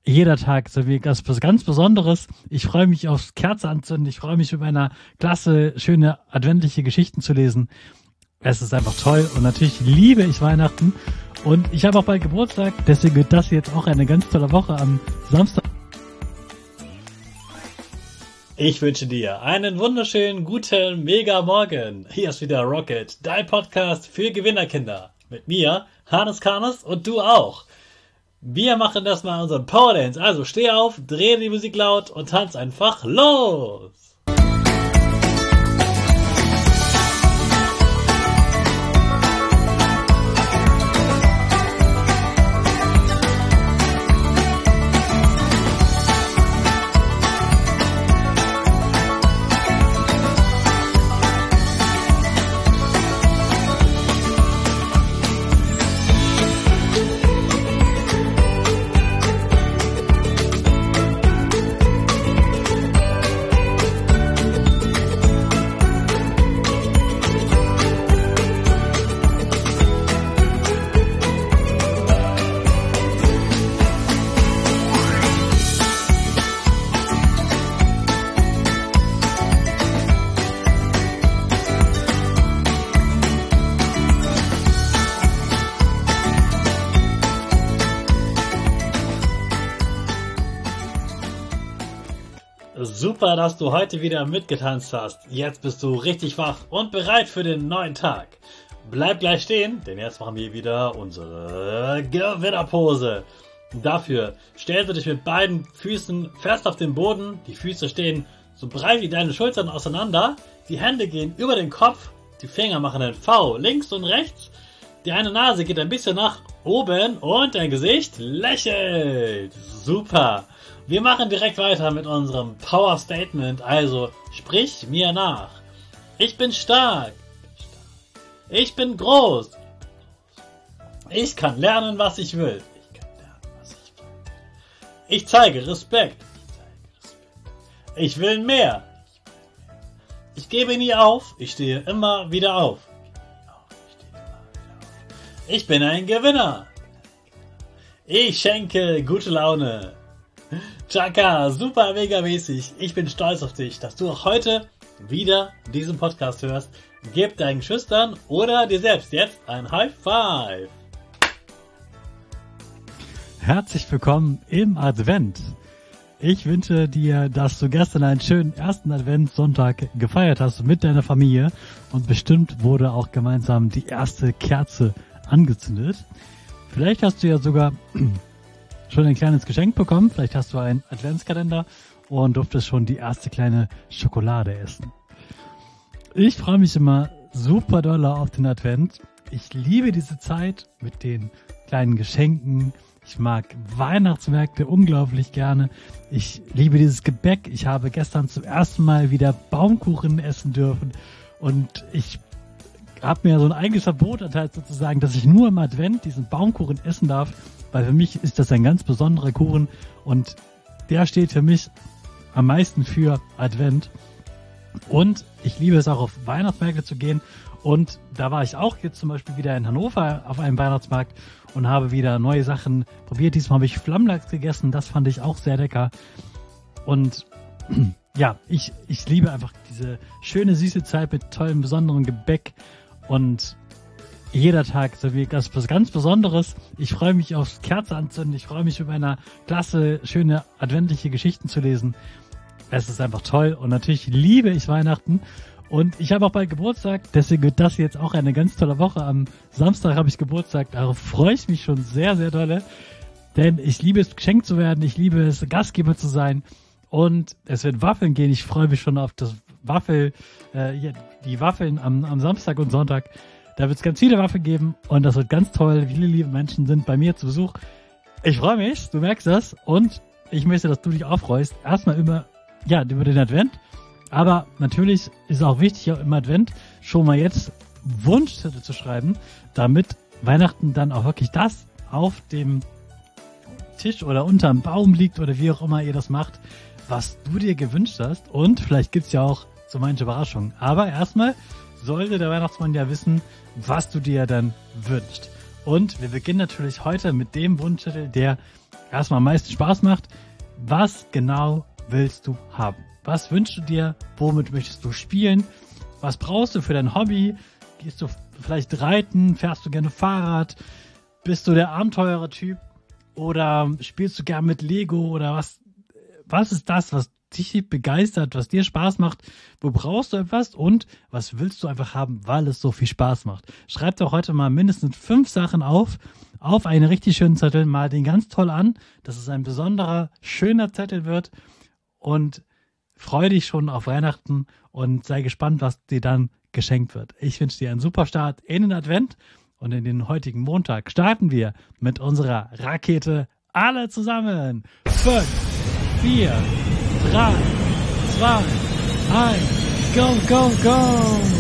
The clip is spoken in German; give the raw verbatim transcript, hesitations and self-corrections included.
jeder Tag so wie was ganz Besonderes. Ich freue mich aufs Kerze anzünden. Ich freue mich, mit meiner Klasse schöne adventliche Geschichten zu lesen. Es ist einfach toll und natürlich liebe ich Weihnachten. Und ich habe auch bald Geburtstag, deswegen wird das jetzt auch eine ganz tolle Woche am Samstag. Ich wünsche dir einen wunderschönen, guten, mega Morgen. Hier ist wieder Rocket, dein Podcast für Gewinnerkinder. Mit mir, Hannes Karnes und du auch. Wir machen das mal unseren Power Dance. Also steh auf, dreh die Musik laut und tanz einfach los. Super, dass du heute wieder mitgetanzt hast. Jetzt bist du richtig wach und bereit für den neuen Tag. Bleib gleich stehen, denn jetzt machen wir wieder unsere Gewinnerpose. Dafür stellst du dich mit beiden Füßen fest auf den Boden. Die Füße stehen so breit wie deine Schultern auseinander. Die Hände gehen über den Kopf. Die Finger machen ein V links und rechts. Die eine Nase geht ein bisschen nach oben und dein Gesicht lächelt. Super. Wir machen direkt weiter mit unserem Power Statement, also sprich mir nach. Ich bin stark. Ich bin groß. Ich kann lernen, was ich will. Ich kann lernen, was ich will. Ich zeige Respekt. Ich will mehr. Ich gebe nie auf. Ich stehe immer wieder auf. Ich bin ein Gewinner. Ich schenke gute Laune. Chaka, super mega mäßig. Ich bin stolz auf dich, dass du auch heute wieder diesen Podcast hörst. Gib deinen Geschwistern oder dir selbst jetzt ein High Five. Herzlich willkommen im Advent. Ich wünsche dir, dass du gestern einen schönen ersten Adventssonntag gefeiert hast mit deiner Familie und bestimmt wurde auch gemeinsam die erste Kerze angezündet. Vielleicht hast du ja sogar schon ein kleines Geschenk bekommen. Vielleicht hast du einen Adventskalender und durftest schon die erste kleine Schokolade essen. Ich freue mich immer super doll auf den Advent. Ich liebe diese Zeit mit den kleinen Geschenken. Ich mag Weihnachtsmärkte unglaublich gerne. Ich liebe dieses Gebäck. Ich habe gestern zum ersten Mal wieder Baumkuchen essen dürfen und ich habe mir so ein eigenes Verbot erteilt sozusagen, dass ich nur im Advent diesen Baumkuchen essen darf. Weil für mich ist das ein ganz besonderer Kuchen und der steht für mich am meisten für Advent. Und ich liebe es auch auf Weihnachtsmärkte zu gehen. Und da war ich auch jetzt zum Beispiel wieder in Hannover auf einem Weihnachtsmarkt und habe wieder neue Sachen probiert. Diesmal habe ich Flammlachs gegessen, das fand ich auch sehr lecker. Und ja, ich, ich liebe einfach diese schöne, süße Zeit mit tollem, besonderen Gebäck und jeder Tag so wie was ganz Besonderes. Ich freue mich aufs Kerze anzünden. Ich freue mich, mit meiner Klasse schöne adventliche Geschichten zu lesen. Es ist einfach toll und natürlich liebe ich Weihnachten. Und ich habe auch bald Geburtstag, deswegen wird das jetzt auch eine ganz tolle Woche. Am Samstag habe ich Geburtstag, darauf freue ich mich schon sehr, sehr dolle. Denn ich liebe es, geschenkt zu werden. Ich liebe es, Gastgeber zu sein. Und es wird Waffeln gehen. Ich freue mich schon auf das Waffel, äh, die Waffeln am, am Samstag und Sonntag. Da wird es ganz viele Waffeln geben und das wird ganz toll. Viele liebe Menschen sind bei mir zu Besuch. Ich freue mich, du merkst das. Und ich möchte, dass du dich auch freust. Erstmal immer, ja, über den Advent. Aber natürlich ist es auch wichtig, auch im Advent schon mal jetzt Wunschzettel zu schreiben, damit Weihnachten dann auch wirklich das auf dem Tisch oder unterm Baum liegt oder wie auch immer ihr das macht, was du dir gewünscht hast. Und vielleicht gibt's ja auch so manche Überraschungen. Aber erstmal sollte der Weihnachtsmann ja wissen, was du dir dann wünschst. Und wir beginnen natürlich heute mit dem Wunschzettel, der erstmal am meisten Spaß macht. Was genau willst du haben? Was wünschst du dir? Womit möchtest du spielen? Was brauchst du für dein Hobby? Gehst du vielleicht reiten? Fährst du gerne Fahrrad? Bist du der Abenteurer-Typ? Oder spielst du gern mit Lego? Oder was, was ist das, was dich begeistert, was dir Spaß macht? Wo brauchst du etwas? Und was willst du einfach haben, weil es so viel Spaß macht? Schreib doch heute mal mindestens fünf Sachen auf, auf einen richtig schönen Zettel. Mal den ganz toll an, dass es ein besonderer, schöner Zettel wird. Und freu dich schon auf Weihnachten und sei gespannt, was dir dann geschenkt wird. Ich wünsche dir einen super Start in den Advent. Und in den heutigen Montag starten wir mit unserer Rakete alle zusammen. Fünf, vier, drei, zwei, eins, go, go, go!